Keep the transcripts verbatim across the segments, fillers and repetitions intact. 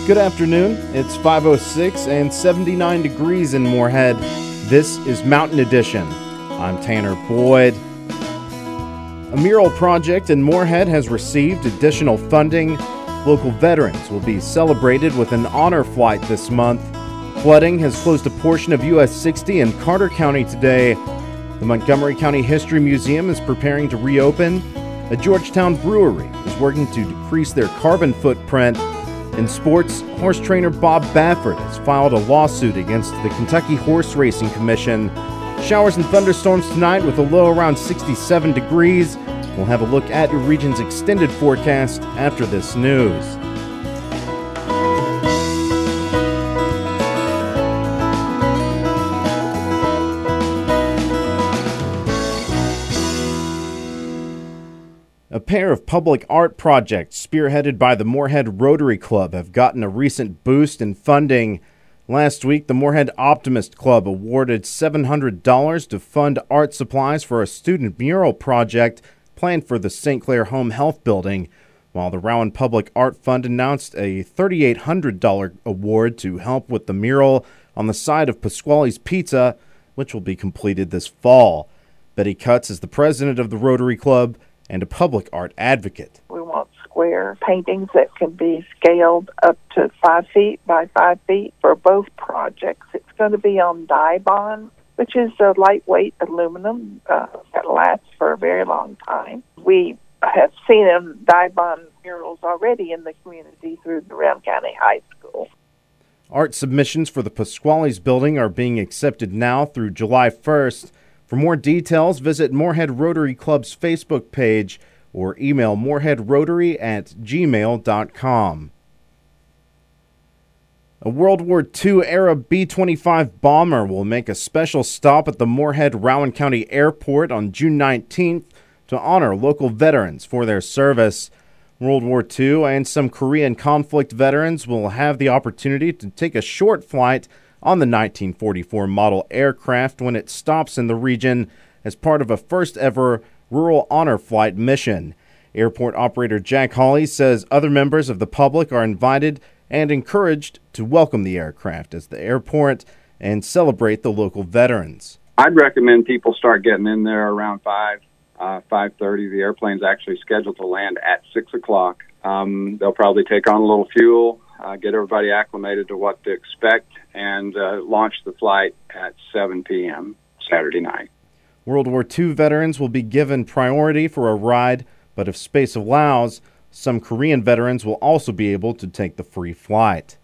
Good afternoon. It's five oh six and seventy-nine degrees in Moorhead. This is Mountain Edition. I'm Tanner Boyd. A mural project in Moorhead has received additional funding. Local veterans will be celebrated with an honor flight this month. Flooding has closed a portion of U S sixty in Carter County today. The Montgomery County History Museum is preparing to reopen. A Georgetown brewery is working to decrease their carbon footprint. In sports, horse trainer Bob Baffert has filed a lawsuit against the Kentucky Horse Racing Commission. Showers and thunderstorms tonight with a low around sixty-seven degrees. We'll have a look at your region's extended forecast after this news. A pair of public art projects spearheaded by the Moorhead Rotary Club have gotten a recent boost in funding. Last week, the Moorhead Optimist Club awarded seven hundred dollars to fund art supplies for a student mural project planned for the Saint Clair Home Health Building, while the Rowan Public Art Fund announced a three thousand eight hundred dollars award to help with the mural on the side of Pasquale's Pizza, which will be completed this fall. Betty Cutts is the president of the Rotary Club and a public art advocate. We want square paintings that can be scaled up to five feet by five feet for both projects. It's going to be on Dibond, which is a lightweight aluminum uh, that lasts for a very long time. We have seen them Dibond murals already in the community through the Round County High School. Art submissions for the Pasquale's building are being accepted now through July first. For more details, visit Moorhead Rotary Club's Facebook page or email moorheadrotary at gmail dot com. A World War Two-era B twenty-five bomber will make a special stop at the Moorhead-Rowan County Airport on June nineteenth to honor local veterans for their service. World War Two and some Korean conflict veterans will have the opportunity to take a short flight on the nineteen forty-four model aircraft when it stops in the region as part of a first-ever rural honor flight mission. Airport operator Jack Hawley says other members of the public are invited and encouraged to welcome the aircraft as the airport and celebrate the local veterans. I'd recommend people start getting in there around five, uh, five thirty. The airplane's actually scheduled to land at six o'clock. Um, they'll probably take on a little fuel, uh, get everybody acclimated to what to expect, and uh, launch the flight at seven p.m. Saturday night. World War Two veterans will be given priority for a ride, but if space allows, some Korean veterans will also be able to take the free flight.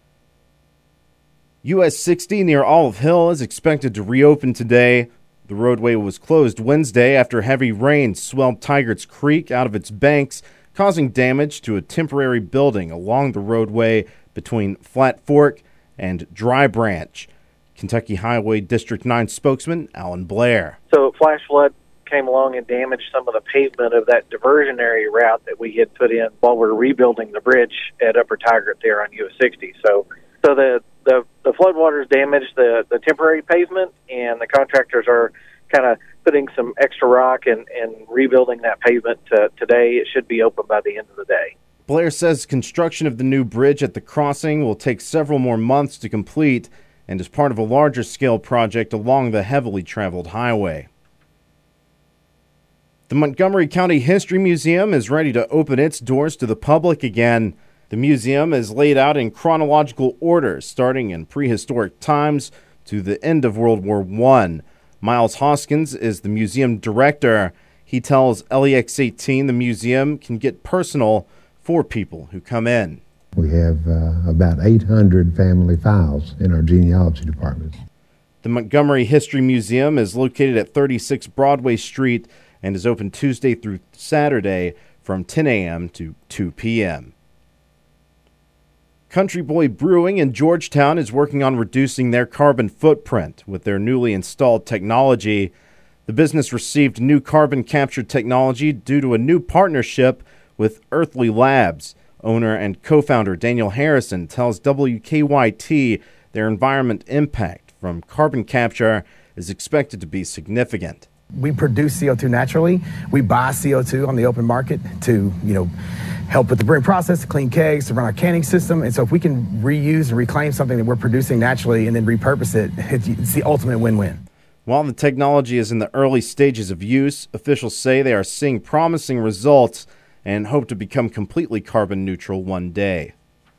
U S sixty near Olive Hill is expected to reopen today. The roadway was closed Wednesday after heavy rain swelled Tigard's Creek out of its banks, causing damage to a temporary building along the roadway between Flat Fork and Dry Branch. Kentucky Highway District nine spokesman Alan Blair. So flash flood came along and damaged some of the pavement of that diversionary route that we had put in while we were rebuilding the bridge at Upper Tigard there on U S sixty. So so the, the, the floodwaters damaged the, the temporary pavement, and the contractors are kind of putting some extra rock and, and rebuilding that pavement uh, today. It should be open by the end of the day. Blair says construction of the new bridge at the crossing will take several more months to complete and is part of a larger-scale project along the heavily traveled highway. The Montgomery County History Museum is ready to open its doors to the public again. The museum is laid out in chronological order, starting in prehistoric times to the end of World War One. Miles Hoskins is the museum director. He tells L E X eighteen the museum can get personal for people who come in. We have uh, about eight hundred family files in our genealogy department. The Montgomery History Museum is located at thirty-six Broadway Street and is open Tuesday through Saturday from ten a.m. to two p.m. Country Boy Brewing in Georgetown is working on reducing their carbon footprint with their newly installed technology. The business received new carbon capture technology due to a new partnership with Earthly Labs. Owner and co-founder Daniel Harrison tells W K Y T their environment impact from carbon capture is expected to be significant. We produce C O two naturally. We buy C O two on the open market to, you know, help with the brewing process, to clean kegs, to run our canning system. And so if we can reuse and reclaim something that we're producing naturally and then repurpose it, it's the ultimate win-win. While the technology is in the early stages of use, officials say they are seeing promising results and hope to become completely carbon neutral one day.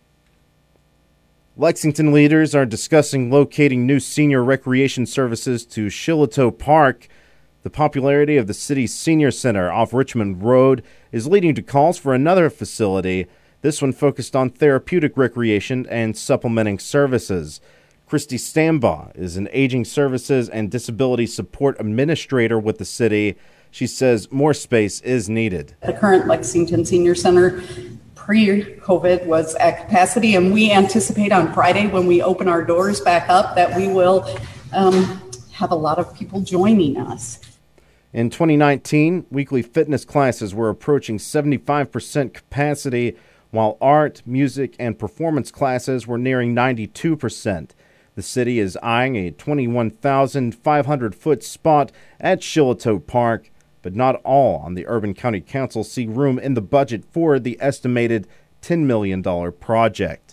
Lexington leaders are discussing locating new senior recreation services to Shiloh Park. The popularity of the city's senior center off Richmond Road is leading to calls for another facility, this one focused on therapeutic recreation and supplementing services. Christy Stambaugh is an aging services and disability support administrator with the city. She says more space is needed. The current Lexington Senior Center pre-COVID was at capacity, and we anticipate on Friday when we open our doors back up that we will um, have a lot of people joining us. In twenty nineteen, weekly fitness classes were approaching seventy-five percent capacity, while art, music, and performance classes were nearing ninety-two percent. The city is eyeing a twenty-one thousand five hundred foot spot at Shiloh Park, but not all on the Urban County Council see room in the budget for the estimated ten million dollars project.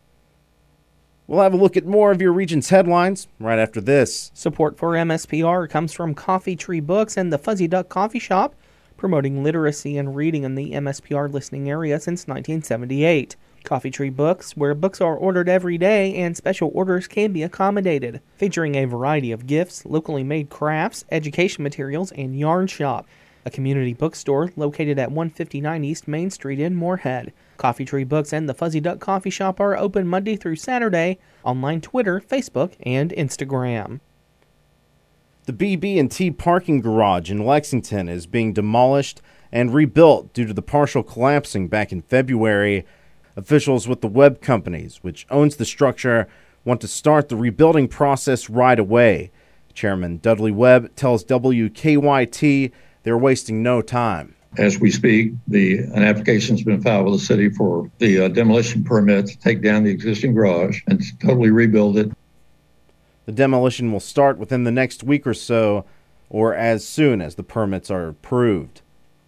We'll have a look at more of your region's headlines right after this. Support for M S P R comes from Coffee Tree Books and the Fuzzy Duck Coffee Shop, promoting literacy and reading in the M S P R listening area since nineteen seventy-eight. Coffee Tree Books, where books are ordered every day and special orders can be accommodated, featuring a variety of gifts, locally made crafts, education materials, and yarn shop. A community bookstore located at one fifty-nine East Main Street in Moorhead. Coffee Tree Books and the Fuzzy Duck Coffee Shop are open Monday through Saturday, online Twitter, Facebook, and Instagram. The B B and T parking garage in Lexington is being demolished and rebuilt due to the partial collapsing back in February. Officials with the Webb Companies, which owns the structure, want to start the rebuilding process right away. Chairman Dudley Webb tells W K Y T they're wasting no time. As we speak, the an application's been filed with the city for the uh, demolition permit to take down the existing garage and to totally rebuild it. The demolition will start within the next week or so, or as soon as the permits are approved.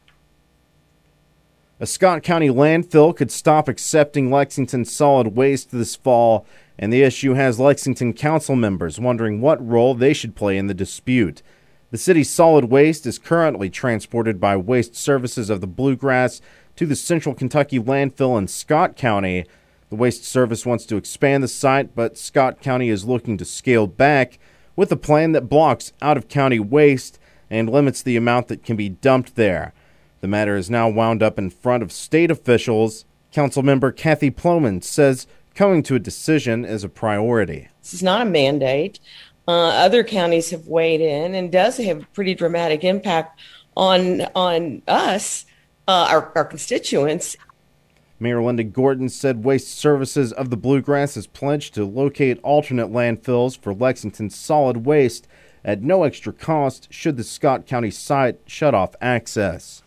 A Scott County landfill could stop accepting Lexington solid waste this fall, and the issue has Lexington council members wondering what role they should play in the dispute. The city's solid waste is currently transported by Waste Services of the Bluegrass to the Central Kentucky landfill in Scott County. The Waste Service wants to expand the site, but Scott County is looking to scale back with a plan that blocks out-of-county waste and limits the amount that can be dumped there. The matter is now wound up in front of state officials. Councilmember Kathy Ploman says coming to a decision is a priority. This is not a mandate. Uh, other counties have weighed in and does have a pretty dramatic impact on on us, uh, our, our constituents. Mayor Linda Gordon said Waste Services of the Bluegrass has pledged to locate alternate landfills for Lexington's solid waste at no extra cost should the Scott County site shut off access.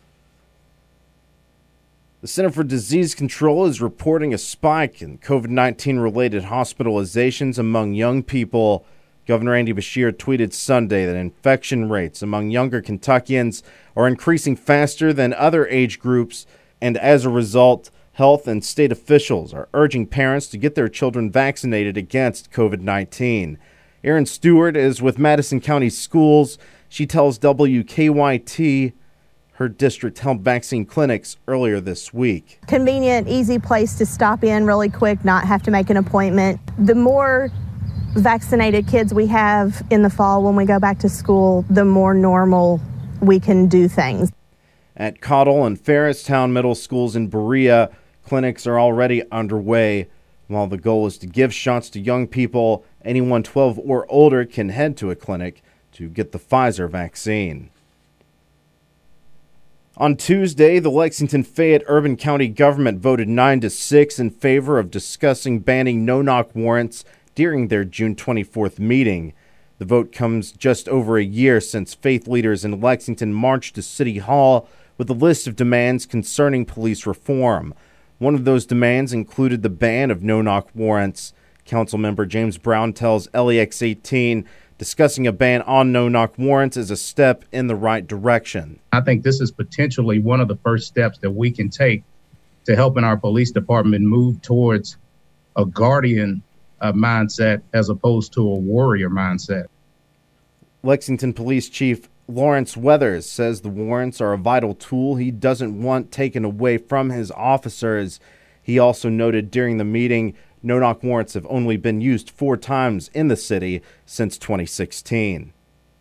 The Center for Disease Control is reporting a spike in COVID nineteen related hospitalizations among young people. Governor Andy Beshear tweeted Sunday that infection rates among younger Kentuckians are increasing faster than other age groups, and as a result, health and state officials are urging parents to get their children vaccinated against COVID nineteen. Erin Stewart is with Madison County Schools. She tells W K Y T her district held vaccine clinics earlier this week. Convenient, easy place to stop in really quick, not have to make an appointment. The more vaccinated kids we have in the fall when we go back to school, the more normal we can do things. At Cottle and Ferristown Middle Schools in Berea, clinics are already underway. While the goal is to give shots to young people, anyone twelve or older can head to a clinic to get the Pfizer vaccine. On Tuesday, the Lexington Fayette Urban County government voted nine to six in favor of discussing banning no-knock warrants during their June twenty-fourth meeting. The vote comes just over a year since faith leaders in Lexington marched to City Hall with a list of demands concerning police reform. One of those demands included the ban of no-knock warrants. Councilmember James Brown tells L E X eighteen discussing a ban on no-knock warrants is a step in the right direction. I think this is potentially one of the first steps that we can take to helping our police department move towards a guardian uh, mindset as opposed to a warrior mindset. Lexington Police Chief Lawrence Weathers says the warrants are a vital tool he doesn't want taken away from his officers. He also noted during the meeting, no-knock warrants have only been used four times in the city since twenty sixteen.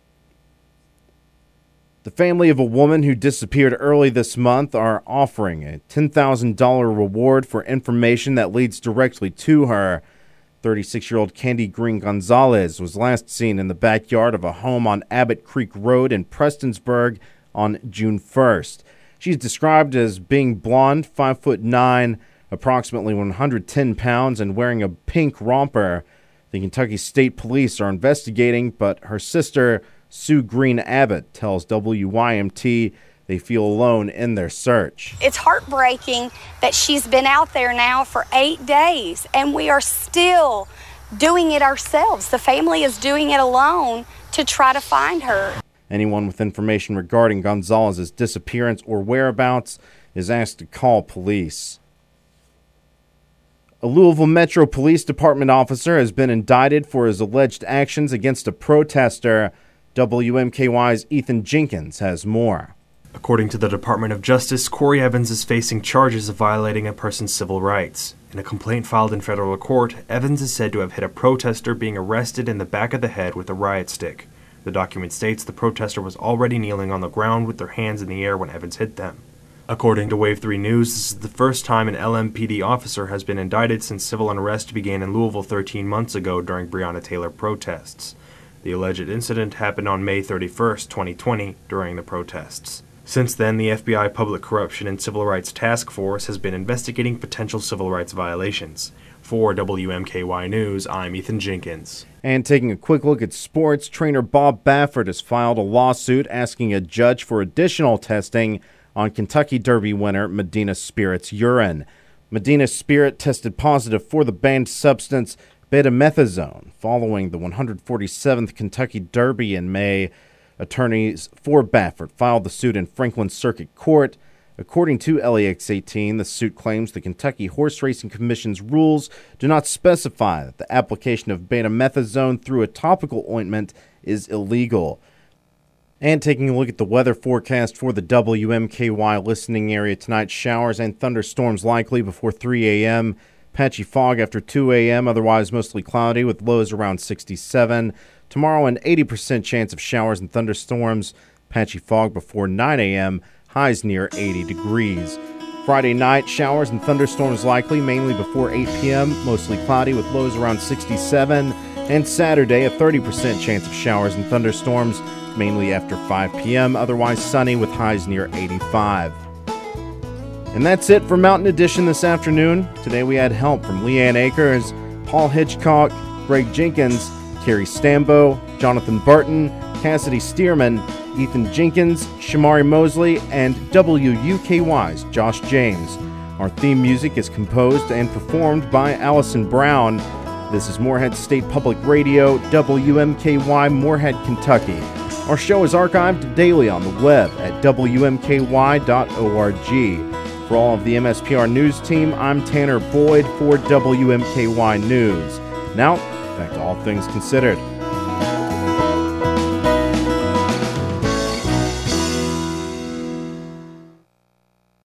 The family of a woman who disappeared early this month are offering a ten thousand dollars reward for information that leads directly to her. thirty-six-year-old Candy Green Gonzalez was last seen in the backyard of a home on Abbott Creek Road in Prestonsburg on June first. She's described as being blonde, five foot nine, approximately one hundred ten pounds, and wearing a pink romper. The Kentucky State Police are investigating, but her sister, Sue Green Abbott, tells W Y M T they feel alone in their search. It's heartbreaking that she's been out there now for eight days, and we are still doing it ourselves. The family is doing it alone to try to find her. Anyone with information regarding Gonzalez's disappearance or whereabouts is asked to call police. A Louisville Metro Police Department officer has been indicted for his alleged actions against a protester. W M K Y's Ethan Jenkins has more. According to the Department of Justice, Corey Evans is facing charges of violating a person's civil rights. In a complaint filed in federal court, Evans is said to have hit a protester being arrested in the back of the head with a riot stick. The document states the protester was already kneeling on the ground with their hands in the air when Evans hit them. According to Wave three News, this is the first time an L M P D officer has been indicted since civil unrest began in Louisville thirteen months ago during Breonna Taylor protests. The alleged incident happened on May thirty-first, twenty twenty, during the protests. Since then, the F B I Public Corruption and Civil Rights Task Force has been investigating potential civil rights violations. For W M K Y News, I'm Ethan Jenkins. And taking a quick look at sports, trainer Bob Baffert has filed a lawsuit asking a judge for additional testing on Kentucky Derby winner Medina Spirit's urine. Medina Spirit tested positive for the banned substance betamethasone following the one hundred forty-seventh Kentucky Derby in May. Attorneys for Baffert filed the suit in Franklin Circuit Court. According to L A X eighteen, the suit claims the Kentucky Horse Racing Commission's rules do not specify that the application of betamethasone through a topical ointment is illegal. And taking a look at the weather forecast for the W M K Y listening area tonight, showers and thunderstorms likely before three a.m., patchy fog after two a.m., otherwise mostly cloudy with lows around sixty-seven. Tomorrow, an eighty percent chance of showers and thunderstorms, patchy fog before nine a.m., highs near eighty degrees. Friday night, showers and thunderstorms likely, mainly before eight p.m., mostly cloudy with lows around sixty-seven. And Saturday, a thirty percent chance of showers and thunderstorms, mainly after five p.m., otherwise sunny with highs near eighty-five. And that's it for Mountain Edition this afternoon. Today we had help from Leanne Akers, Paul Hitchcock, Greg Jenkins, Carrie Stambo, Jonathan Barton, Cassidy Stearman, Ethan Jenkins, Shamari Mosley, and W U K Y's Josh James. Our theme music is composed and performed by Allison Brown. This is Morehead State Public Radio, W M K Y, Morehead, Kentucky. Our show is archived daily on the web at W M K Y dot org. For all of the M S P R News team, I'm Tanner Boyd for W M K Y News. Now, back to All Things Considered.